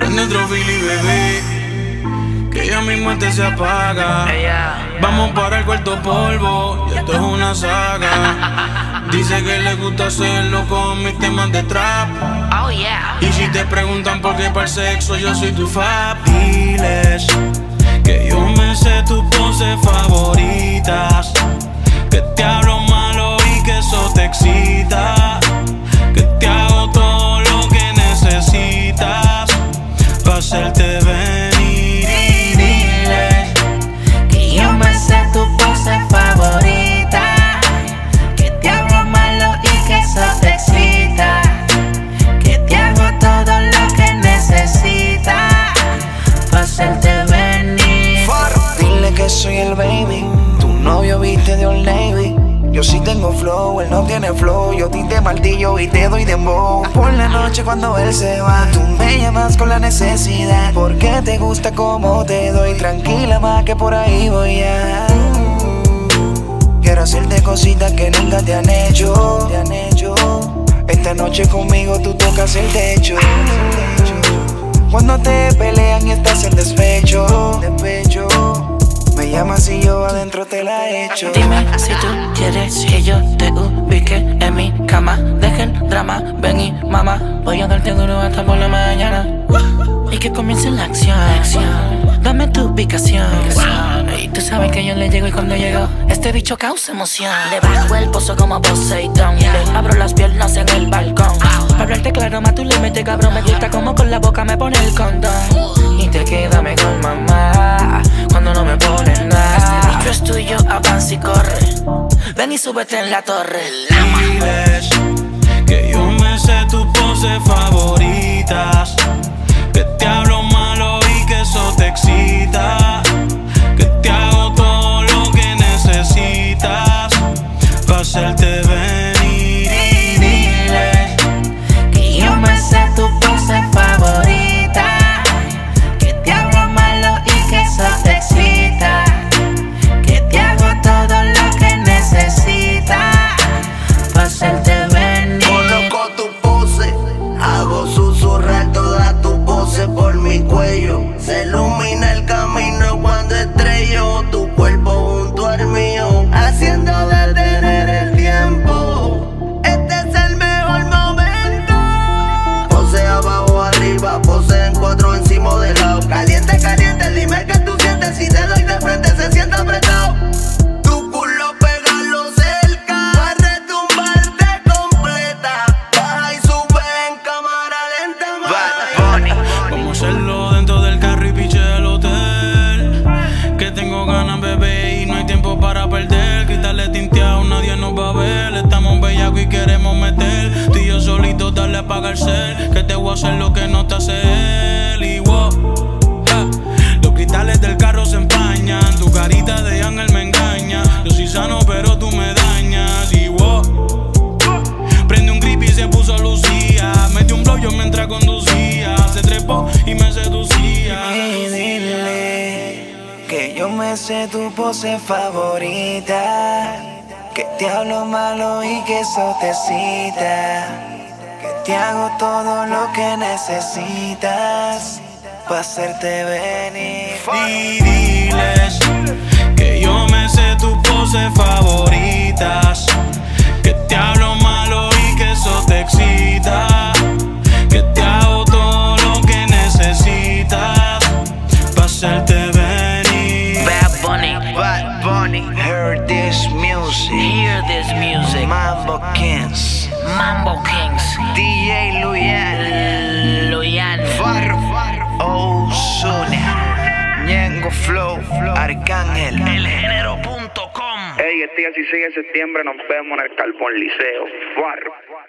Prende otro fili, bebé, que ya mi muerte se apaga. Vamos para el cuarto polvo, y esto es una saga. Dice que le gusta hacerlo con mis temas de trap. Oh yeah. Y si te preguntan por qué para el sexo yo soy tu fab, diles que yo me sé tus poses favoritas, que te hablo malo y que eso te excita, que te hago todo lo que necesitas para hacerte venir. Y dile que yo me sé tu pose favorita, que te hablo malo y que eso te excita, que te hago todo lo que necesitas para hacerte venir. Dile que soy el baby, tu novio viste de Old Navy. Yo sí tengo flow, él no tiene flow. Yo te martillo y te doy dembow. Por la noche cuando él se va, tú me llamas con la necesidad, porque te gusta como te doy. Tranquila más que por ahí voy a. Quiero hacerte cositas que nunca te han hecho. Esta noche conmigo tú tocas el techo. Cuando te pelean y estás en despecho, me llamas y yo adentro te la echo. Dime si tú quieres que yo te ubique en mi cama. Deja el drama, ven y mamá, voy a darte duro hasta por la mañana. Y que comience la acción. Dame tu ubicación. Y tú sabes que yo le llego y cuando llego, este bicho causa emoción. Le bajo el pozo como Poseidón, le abro las piernas en el balcón. Para hablarte claro, más tú le metes cabrón. Me gusta como con la boca me pone el condón. Y te queda mejor mamá cuando no me pones nada. Este bicho es tuyo, avanza y corre. Ven y súbete en la torre. diles que yo me sé tus poses favoritas, que te hablo malo y que eso te excita, que te hago todo lo que necesitas para hacerte venir. Y dile que yo me sé tu pose favorita, que te hablo malo y que eso te excita, que te hago todo lo que necesitas para hacerte venir. Conozco tu pose, hago susurrar toda tu pose por mi cuello. Se ilumina el camino cuando estrello tu cuerpo junto al mío, haciendo detener el tiempo. Este es el mejor momento. Pose abajo, arriba, pose en cuatro encima de lado. Caliente, caliente, dime que tú sientes. Si te doy de frente se siente apretado. Tu culo pégalo cerca, va a retumbarte completa. Baja y sube en cámara lenta. vamos a hacerlo dentro del carro y piche del hotel, que tengo ganas, bebé, y no hay tiempo para perder. Cristales tinteados, nadie nos va a ver. Estamos bellacos y queremos meter. Tú y yo solitos, darle a apagar el cel, que te voy a hacer lo que no te hace él. Y wow, los cristales del carro se empañan. Tu carita de ángel me engaña. Yo soy sano pero tú me dañas. Y wow, prende un grip y se puso Lucía. Metí un blow yo mientras conducía. Se trepó y me seducía. Y dile que yo me sé tu pose favorita, que te hablo malo y que eso te excita, que te hago todo lo que necesitas para hacerte venir. Y diles que yo me sé tus poses favoritas, que te hablo malo y que eso te excita, que te hago todo lo que necesitas para hacerte venir. Bad Bunny, Hear this music, hear this music. Mambo Kings, DJ Luyan, Ozuna, Ñengo Flow, Arcángel, Elgénero.com. Ey, este 16 de septiembre nos vemos en el Carbón Liceo. Farro.